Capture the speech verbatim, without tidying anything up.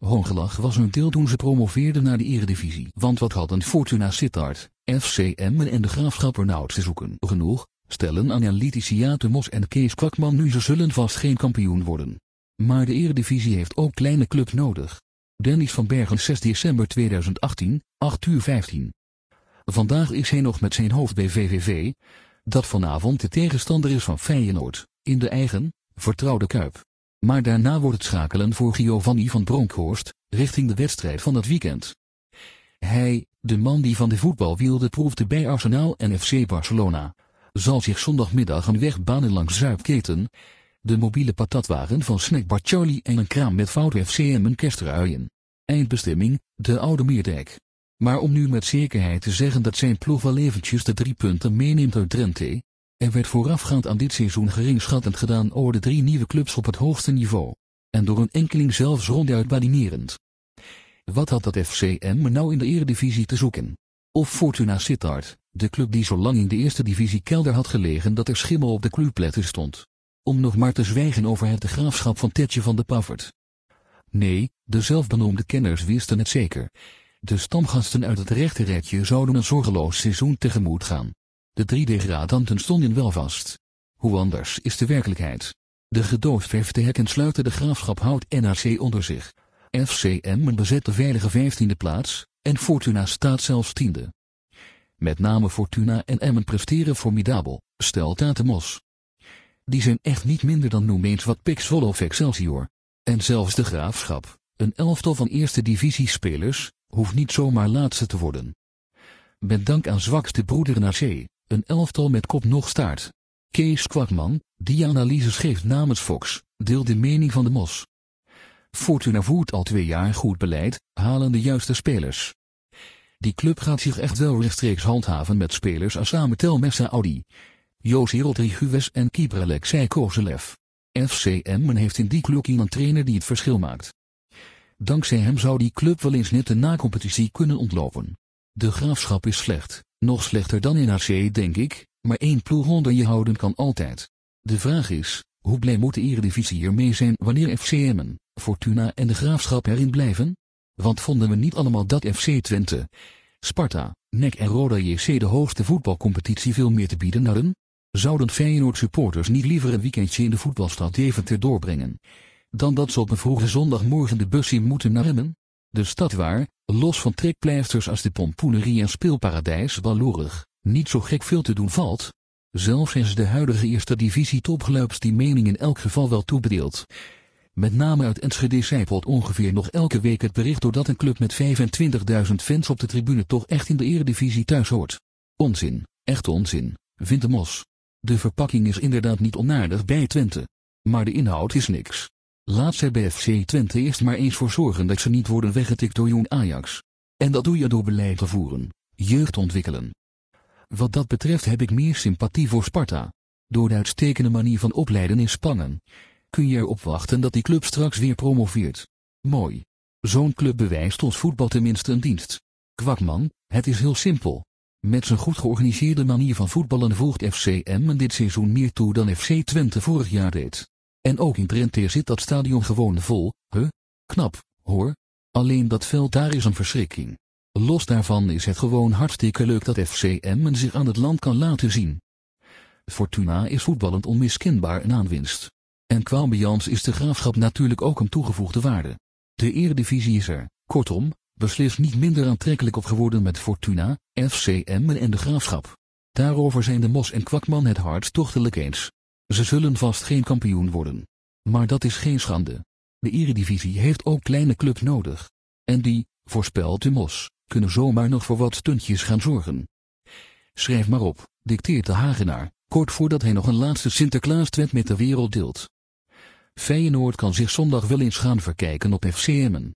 Hoongelach was hun deel toen ze promoveerden naar de Eredivisie. Want wat hadden Fortuna Sittard, F C Emmen en de Graafschap er nou te zoeken? Genoeg, stellen analytici Jaap Mos en Kees Kwakman nu. Ze zullen vast geen kampioen worden. Maar de Eredivisie heeft ook kleine clubs nodig. Dennis van Bergen, zes december tweeduizend achttien, acht uur vijftien. Vandaag is hij nog met zijn hoofd bij V V V, dat vanavond de tegenstander is van Feyenoord, in de eigen, vertrouwde Kuip. Maar daarna wordt het schakelen voor Giovanni van Bronckhorst, richting de wedstrijd van het weekend. Hij, de man die van de voetbalwielden proefde bij Arsenal en F C Barcelona, zal zich zondagmiddag een weg banen langs Zuipketen, de mobiele patatwagen van Snackbar Charlie en een kraam met fout F C Emmen Kestruien. Eindbestemming, de Oude Meerdijk. Maar om nu met zekerheid te zeggen dat zijn ploeg wel eventjes de drie punten meeneemt uit Drenthe, er werd voorafgaand aan dit seizoen geringschattend gedaan over de drie nieuwe clubs op het hoogste niveau. En door een enkeling zelfs ronduit badinerend. Wat had dat F C Emmen nou in de Eredivisie te zoeken? Of Fortuna Sittard, de club die zo lang in de eerste divisie kelder had gelegen dat er schimmel op de clubletter stond. Om nog maar te zwijgen over het de Graafschap van Tetje van de Paffert. Nee, de zelfbenoemde kenners wisten het zeker. De stamgasten uit het rechterrijtje zouden een zorgeloos seizoen tegemoet gaan. De drie degradanten stonden wel vast. Hoe anders is de werkelijkheid? De gedoodverfde hekken sluiten de Graafschap houdt N A C onder zich. F C Emmen bezet de veilige vijftiende plaats, en Fortuna staat zelfs tiende. Met name Fortuna en Emmen presteren formidabel, stelt Jaap Mos. Die zijn echt niet minder dan noem eens wat P E C Zwolle of Excelsior. En zelfs de Graafschap, een elftal van eerste divisiespelers, hoeft niet zomaar laatste te worden. Met dank aan zwakste broeder N A C, een elftal met kop nog staart. Kees Kwakman, die analyses geeft namens Fox, deelt de mening van de Mos. Fortuna voert al twee jaar goed beleid, halen de juiste spelers. Die club gaat zich echt wel rechtstreeks handhaven met spelers als Samuel Messaoudi, José Rodriguez en keeper Alexei Kozelev. F C Emmen heeft in die club een trainer die het verschil maakt. Dankzij hem zou die club wel eens net de na-competitie kunnen ontlopen. De Graafschap is slecht, nog slechter dan N A C denk ik, maar één ploeg onder je houden kan altijd. De vraag is, hoe blij moet de Eredivisie hiermee zijn wanneer F C Emmen, Fortuna en de Graafschap erin blijven? Want vonden we niet allemaal dat F C Twente, Sparta, N E C en Roda J C de hoogste voetbalcompetitie veel meer te bieden hadden? Zouden Feyenoord supporters niet liever een weekendje in de voetbalstad Deventer doorbrengen, dan dat ze op een vroege zondagmorgen de bus in moeten naar Emmen? De stad waar, los van trekpleisters als de pompoenerie en speelparadijs Ballorig, niet zo gek veel te doen valt. Zelfs is de huidige eerste divisie topclubs die mening in elk geval wel toebedeeld. Met name uit Enschede zijpelt ongeveer nog elke week het bericht doordat een club met vijfentwintigduizend fans op de tribune toch echt in de Eredivisie thuis hoort. Onzin, echt onzin, vindt de Mos. De verpakking is inderdaad niet onaardig bij Twente. Maar de inhoud is niks. Laat zij bij F C Twente eerst maar eens voor zorgen dat ze niet worden weggetikt door jong Ajax. En dat doe je door beleid te voeren, jeugd ontwikkelen. Wat dat betreft heb ik meer sympathie voor Sparta. Door de uitstekende manier van opleiden in Spangen kun je erop wachten dat die club straks weer promoveert. Mooi. Zo'n club bewijst ons voetbal tenminste een dienst. Kwakman, het is heel simpel. Met zijn goed georganiseerde manier van voetballen voegt F C Emmen dit seizoen meer toe dan F C Twente vorig jaar deed. En ook in Drenthe zit dat stadion gewoon vol, huh? Knap, hoor. Alleen dat veld daar is een verschrikking. Los daarvan is het gewoon hartstikke leuk dat F C Emmen zich aan het land kan laten zien. Fortuna is voetballend onmiskenbaar een aanwinst. En qua ambiance is de Graafschap natuurlijk ook een toegevoegde waarde. De Eredivisie is er, kortom, beslist niet minder aantrekkelijk op geworden met Fortuna, F C Emmen en de Graafschap. Daarover zijn de Mos en Kwakman het hartstochtelijk eens. Ze zullen vast geen kampioen worden. Maar dat is geen schande. De Eredivisie heeft ook kleine clubs nodig. En die, voorspelt de Mos, kunnen zomaar nog voor wat stuntjes gaan zorgen. Schrijf maar op, dicteert de Hagenaar, kort voordat hij nog een laatste Sinterklaas-tweet met de wereld deelt. Feyenoord kan zich zondag wel eens gaan verkijken op F C Emmen.